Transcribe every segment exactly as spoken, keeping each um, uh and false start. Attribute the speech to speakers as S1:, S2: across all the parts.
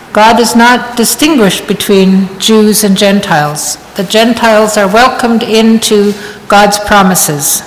S1: God does not distinguish between Jews and Gentiles. The Gentiles are welcomed into God's promises.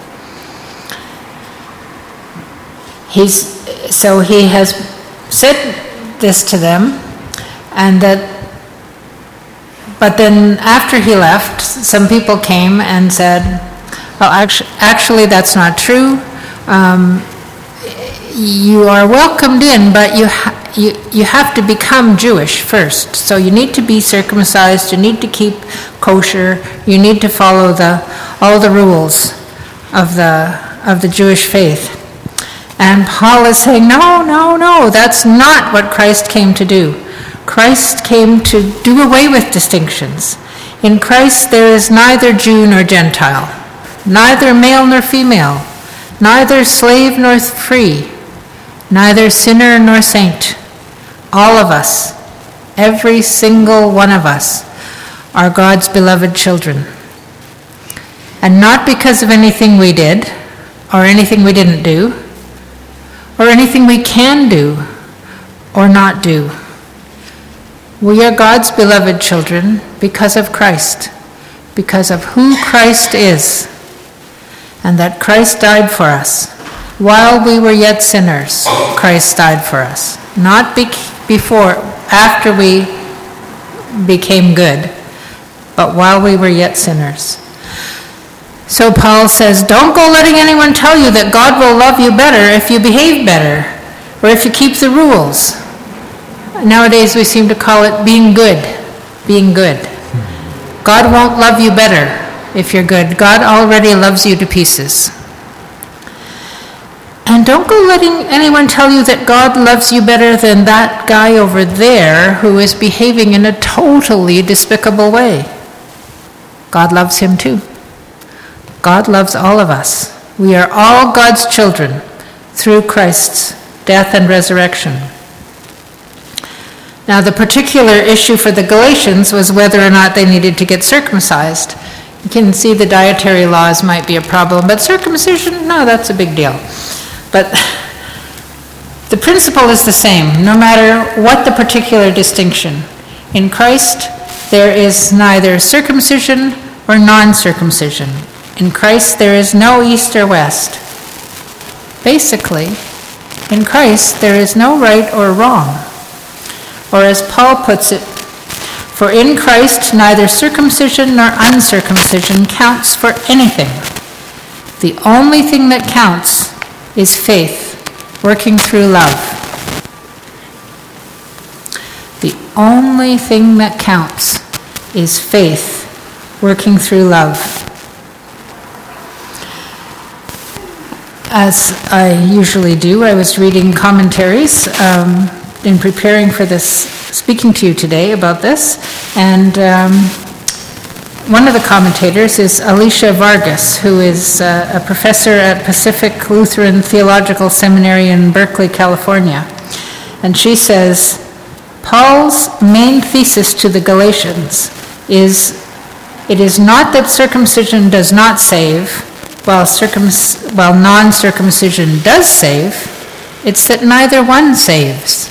S1: He's, so he has said this to them, and that, but then after he left, some people came and said, well, actually, actually that's not true. Um, you are welcomed in, but you, ha- you you have to become Jewish first. So you need to be circumcised, you need to keep kosher, you need to follow the all the rules of the of the Jewish faith. And Paul is saying, no, no, no, that's not what Christ came to do. Christ came to do away with distinctions. In Christ there is neither Jew nor Gentile, neither male nor female, neither slave nor free, neither sinner nor saint. All of us, every single one of us, are God's beloved children. And not because of anything we did, or anything we didn't do, or anything we can do or not do. We are God's beloved children because of Christ, because of who Christ is, and that Christ died for us. While we were yet sinners, Christ died for us. Not be- before, after we became good, but while we were yet sinners. So Paul says, don't go letting anyone tell you that God will love you better if you behave better, or if you keep the rules. Nowadays we seem to call it being good, being good. God won't love you better if you're good. God already loves you to pieces. And don't go letting anyone tell you that God loves you better than that guy over there who is behaving in a totally despicable way. God loves him too. God loves all of us. We are all God's children through Christ's death and resurrection. Now, the particular issue for the Galatians was whether or not they needed to get circumcised. You can see the dietary laws might be a problem, but circumcision, no, that's a big deal. But the principle is the same, no matter what the particular distinction. In Christ, there is neither circumcision or non-circumcision. In Christ, there is no east or west. Basically, in Christ, there is no right or wrong. Or as Paul puts it, for in Christ, neither circumcision nor uncircumcision counts for anything. The only thing that counts is faith, working through love. The only thing that counts is faith, working through love. As I usually do, I was reading commentaries um, in preparing for this, speaking to you today about this, and um, one of the commentators is Alicia Vargas, who is uh, a professor at Pacific Lutheran Theological Seminary in Berkeley, California. And she says, Paul's main thesis to the Galatians is, it is not that circumcision does not save, while, circum- while non-circumcision does save, it's that neither one saves.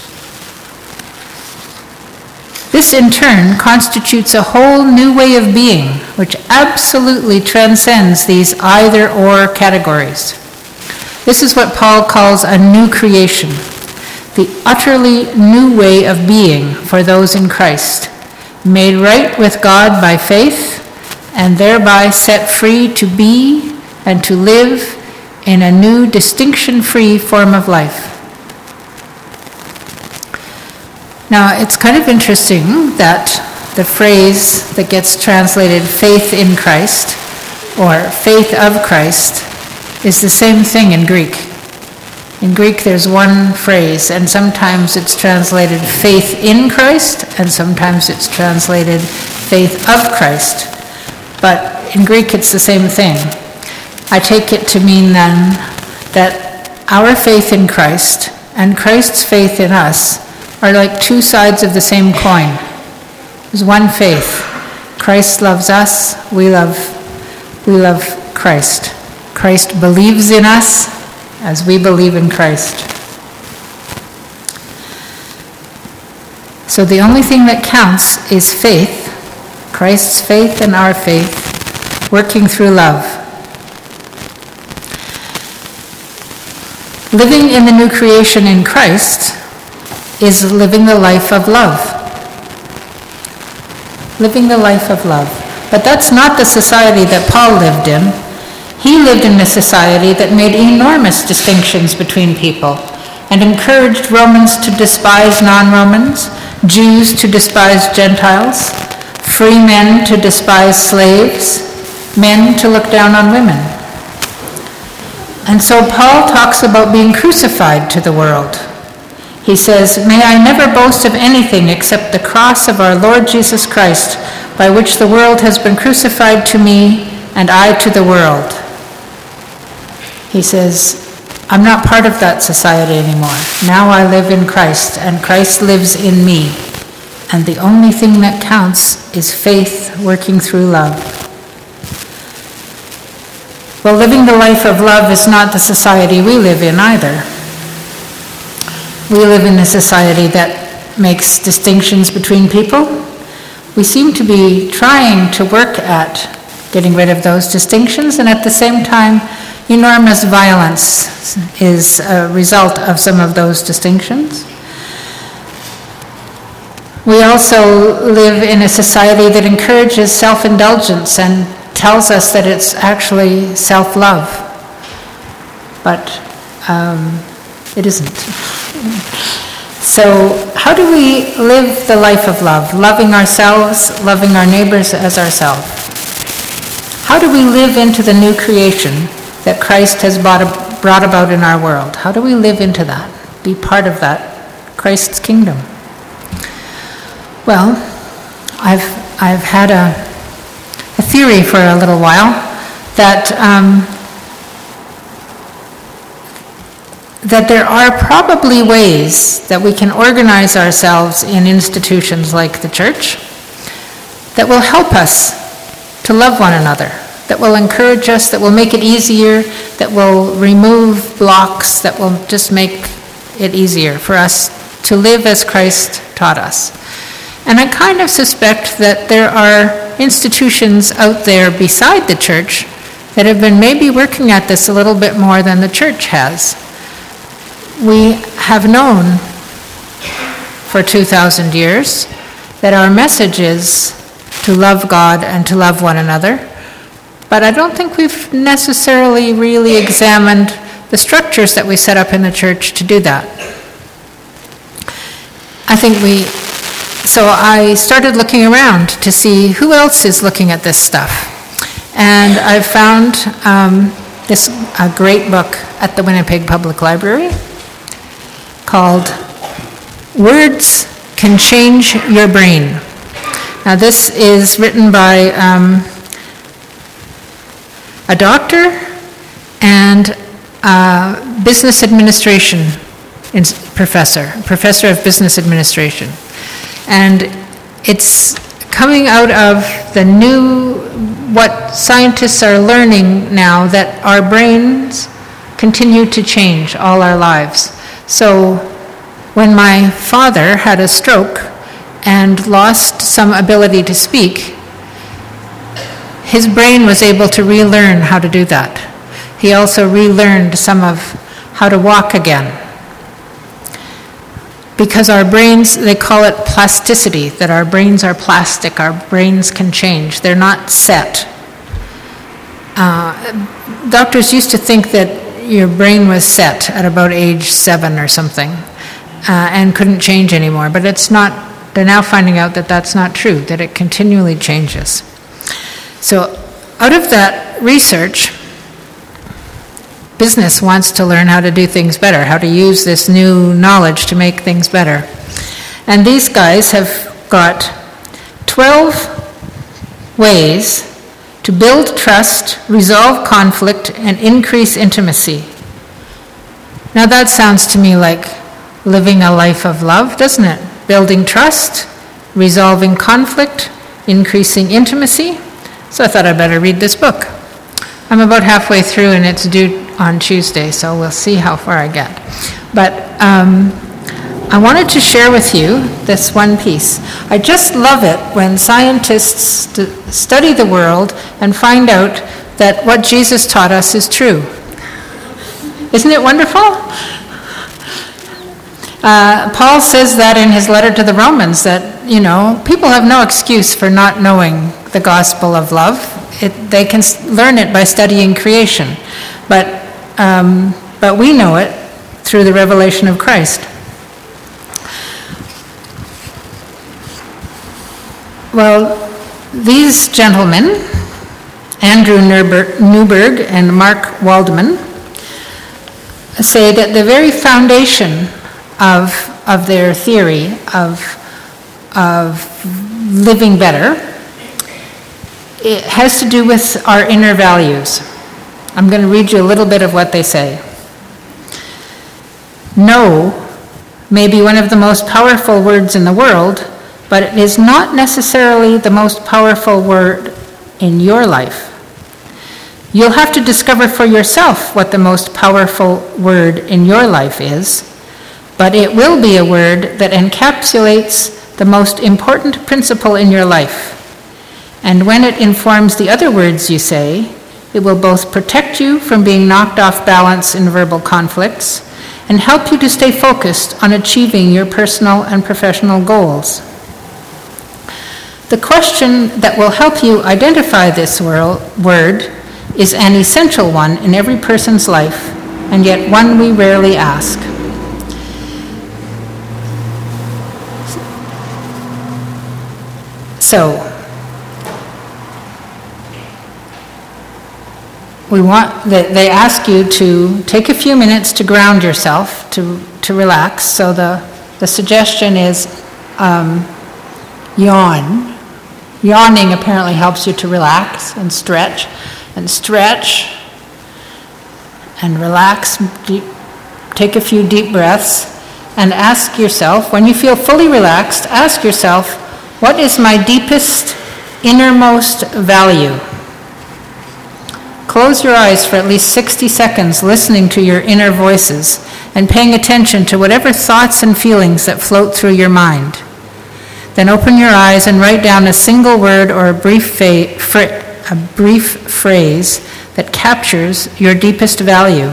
S1: This in turn constitutes a whole new way of being, which absolutely transcends these either-or categories. This is what Paul calls a new creation, the utterly new way of being for those in Christ, made right with God by faith, and thereby set free to be and to live in a new distinction-free form of life. Now, it's kind of interesting that the phrase that gets translated faith in Christ or faith of Christ is the same thing in Greek. In Greek, there's one phrase, and sometimes it's translated faith in Christ, and sometimes it's translated faith of Christ. But in Greek, it's the same thing. I take it to mean then that our faith in Christ and Christ's faith in us are like two sides of the same coin. There's one faith. Christ loves us, we love, we love Christ. Christ believes in us as we believe in Christ. So the only thing that counts is faith, Christ's faith and our faith, working through love. Living in the new creation in Christ is living the life of love. Living the life of love. But that's not the society that Paul lived in. He lived in a society that made enormous distinctions between people and encouraged Romans to despise non-Romans, Jews to despise Gentiles, free men to despise slaves, men to look down on women. And so Paul talks about being crucified to the world. He says, "May I never boast of anything except the cross of our Lord Jesus Christ, by which the world has been crucified to me and I to the world." He says, I'm not part of that society anymore. Now I live in Christ, and Christ lives in me. And the only thing that counts is faith working through love. Well, living the life of love is not the society we live in either. We live in a society that makes distinctions between people. We seem to be trying to work at getting rid of those distinctions, and at the same time, enormous violence is a result of some of those distinctions. We also live in a society that encourages self-indulgence and tells us that it's actually self-love, but um, it isn't. So how do we live the life of love, loving ourselves, loving our neighbors as ourselves? How do we live into the new creation that Christ has brought about in our world? How do we live into that, be part of that, Christ's kingdom? Well, I've, I've had a, a theory for a little while that, um, that there are probably ways that we can organize ourselves in institutions like the church that will help us to love one another, that will encourage us, that will make it easier, that will remove blocks, that will just make it easier for us to live as Christ taught us. And I kind of suspect that there are institutions out there beside the church that have been maybe working at this a little bit more than the church has. We have known for two thousand years that our message is to love God and to love one another. But I don't think we've necessarily really examined the structures that we set up in the church to do that. I think we, so I started looking around to see who else is looking at this stuff. And I found um, this a great book at the Winnipeg Public Library called Words Can Change Your Brain. Now this is written by um, a doctor and a business administration professor, professor of business administration. And it's coming out of the new, what scientists are learning now, that our brains continue to change all our lives. So when my father had a stroke and lost some ability to speak, his brain was able to relearn how to do that. He also relearned some of how to walk again. Because our brains, they call it plasticity, that our brains are plastic, our brains can change. They're not set. Uh, doctors used to think that your brain was set at about age seven or something, uh, and couldn't change anymore. But it's not, they're now finding out that that's not true, that it continually changes. So out of that research, business wants to learn how to do things better, how to use this new knowledge to make things better. And these guys have got twelve ways to build trust, resolve conflict, and increase intimacy. Now that sounds to me like living a life of love, doesn't it? Building trust, resolving conflict, increasing intimacy. So I thought I'd better read this book. I'm about halfway through and it's due on Tuesday, so we'll see how far I get. But um, I wanted to share with you this one piece. I just love it when scientists st- study the world and find out that what Jesus taught us is true. Isn't it wonderful? Uh, Paul says that in his letter to the Romans, that, you know, people have no excuse for not knowing the gospel of love. It, they can learn it by studying creation. But, um, but we know it through the revelation of Christ. Well, these gentlemen, Andrew Newberg and Mark Waldman, say that the very foundation of, of their theory of, of living better, it has to do with our inner values. I'm going to read you a little bit of what they say. No may be one of the most powerful words in the world, but it is not necessarily the most powerful word in your life. You'll have to discover for yourself what the most powerful word in your life is, but it will be a word that encapsulates the most important principle in your life. And when it informs the other words you say, it will both protect you from being knocked off balance in verbal conflicts and help you to stay focused on achieving your personal and professional goals. The question that will help you identify this word is an essential one in every person's life, and yet one we rarely ask. So, we want, they ask you to take a few minutes to ground yourself, to, to relax. So the, the suggestion is um, yawn. Yawning apparently helps you to relax and stretch, and stretch and relax. Deep, take a few deep breaths and ask yourself, when you feel fully relaxed, ask yourself, what is my deepest, innermost value? Close your eyes for at least sixty seconds, listening to your inner voices and paying attention to whatever thoughts and feelings that float through your mind. Then open your eyes and write down a single word or a brief, fa- fr- a brief phrase that captures your deepest value.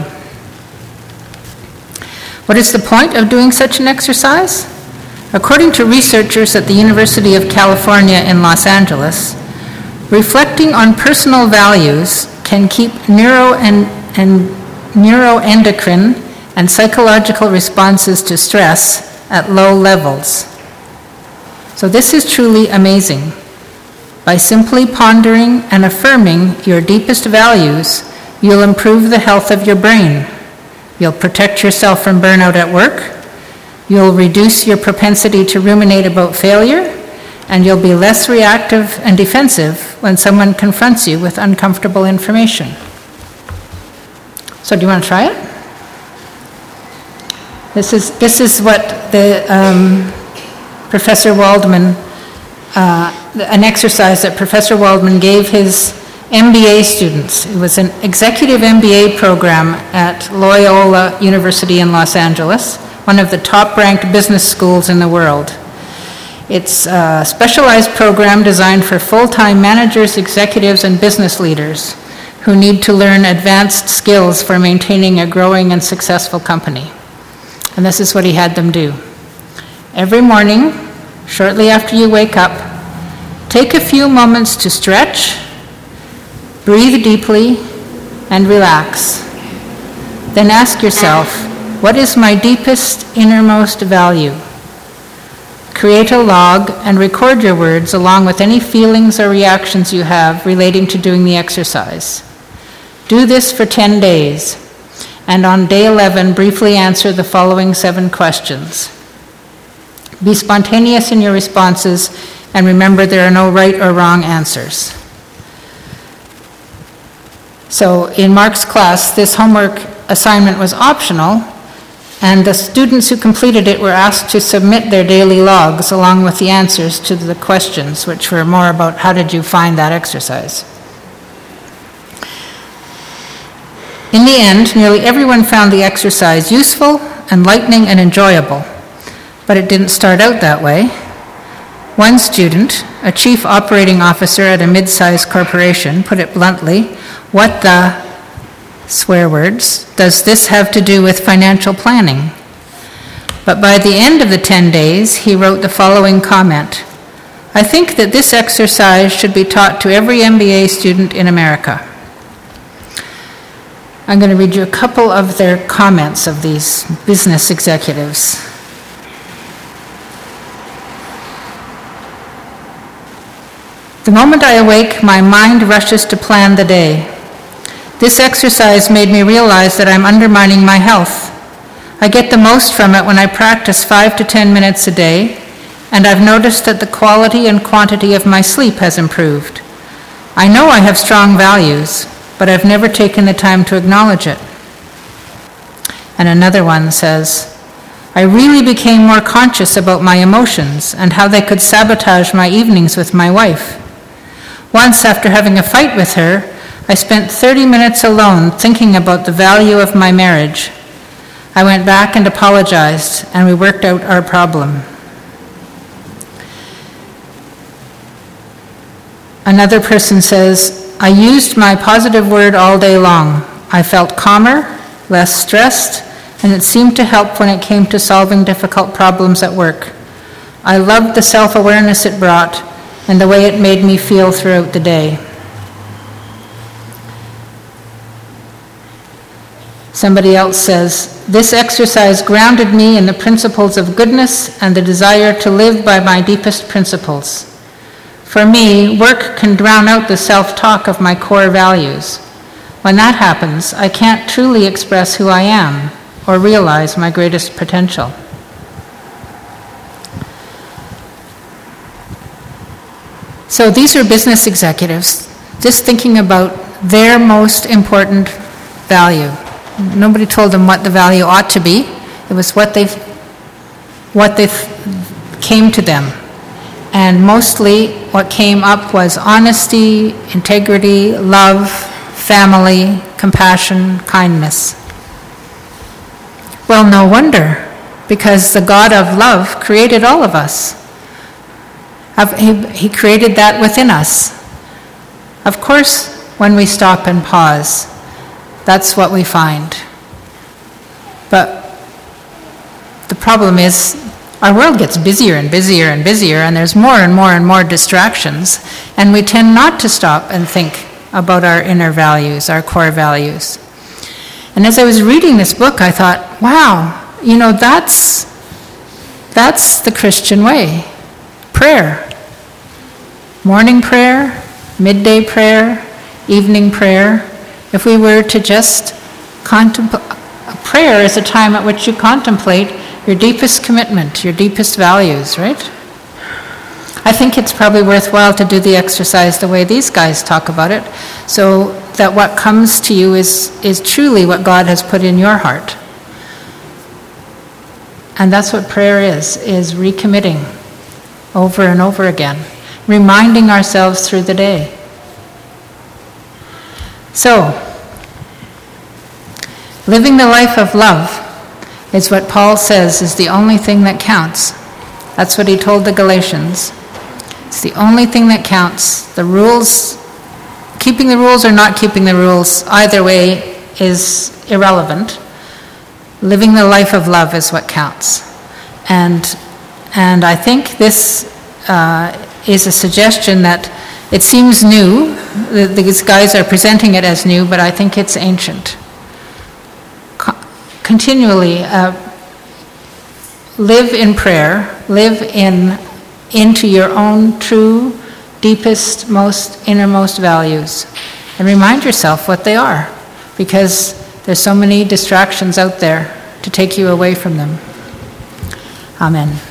S1: What is the point of doing such an exercise? According to researchers at the University of California in Los Angeles, reflecting on personal values can keep neuro and, and neuroendocrine and psychological responses to stress at low levels. So this is truly amazing. By simply pondering and affirming your deepest values, you'll improve the health of your brain. You'll protect yourself from burnout at work. You'll reduce your propensity to ruminate about failure, and you'll be less reactive and defensive when someone confronts you with uncomfortable information. So do you want to try it? This is, this is what the um, Professor Waldman, uh, an exercise that Professor Waldman gave his M B A students. It was an executive M B A program at Loyola University in Los Angeles, one of the top-ranked business schools in the world. It's a specialized program designed for full-time managers, executives, and business leaders who need to learn advanced skills for maintaining a growing and successful company. And this is what he had them do. Every morning, shortly after you wake up, take a few moments to stretch, breathe deeply, and relax. Then ask yourself, what is my deepest, innermost value? Create a log and record your words along with any feelings or reactions you have relating to doing the exercise. Do this for ten days, and on day eleven, briefly answer the following seven questions. Be spontaneous in your responses, and remember there are no right or wrong answers. So in Mark's class, this homework assignment was optional, and the students who completed it were asked to submit their daily logs along with the answers to the questions, which were more about how did you find that exercise. In the end, nearly everyone found the exercise useful, enlightening, and enjoyable. But it didn't start out that way. One student, a chief operating officer at a mid-sized corporation, put it bluntly, "What the," swear words, "does this have to do with financial planning?" But by the end of the ten days, he wrote the following comment: "I think that this exercise should be taught to every M B A student in America." I'm going to read you a couple of their comments of these business executives. "The moment I awake, my mind rushes to plan the day. This exercise made me realize that I'm undermining my health. I get the most from it when I practice five to ten minutes a day, and I've noticed that the quality and quantity of my sleep has improved. I know I have strong values, but I've never taken the time to acknowledge it." And another one says, "I really became more conscious about my emotions and how they could sabotage my evenings with my wife. Once, after having a fight with her, I spent thirty minutes alone thinking about the value of my marriage. I went back and apologized, and we worked out our problem." Another person says, "I used my positive word all day long. I felt calmer, less stressed, and it seemed to help when it came to solving difficult problems at work. I loved the self-awareness it brought and the way it made me feel throughout the day." Somebody else says, "This exercise grounded me in the principles of goodness and the desire to live by my deepest principles. For me, work can drown out the self-talk of my core values. When that happens, I can't truly express who I am or realize my greatest potential." So these are business executives just thinking about their most important value. Nobody told them what the value ought to be. It was what they what they came to them. And mostly what came up was honesty, integrity, love, family, compassion, kindness. Well, no wonder, because the God of love created all of us. He, he created that within us. Of course, when we stop and pause, that's what we find. But the problem is, our world gets busier and busier and busier, and there's more and more and more distractions, and we tend not to stop and think about our inner values, our core values. And as I was reading this book, I thought, wow, you know, that's, that's the Christian way. Prayer. Morning prayer, midday prayer, evening prayer. If we were to just contemplate, prayer is a time at which you contemplate your deepest commitment, your deepest values, right? I think it's probably worthwhile to do the exercise the way these guys talk about it, so that what comes to you is, is truly what God has put in your heart. And that's what prayer is, is recommitting over and over again, reminding ourselves through the day. So, living the life of love is what Paul says is the only thing that counts. That's what he told the Galatians. It's the only thing that counts. The rules, keeping the rules or not keeping the rules, either way is irrelevant. Living the life of love is what counts. And, and I think this uh, is a suggestion that it seems new. These guys are presenting it as new, but I think it's ancient. Co- continually uh, live in prayer, live in into your own true, deepest, most innermost values, and remind yourself what they are, because there's so many distractions out there to take you away from them. Amen.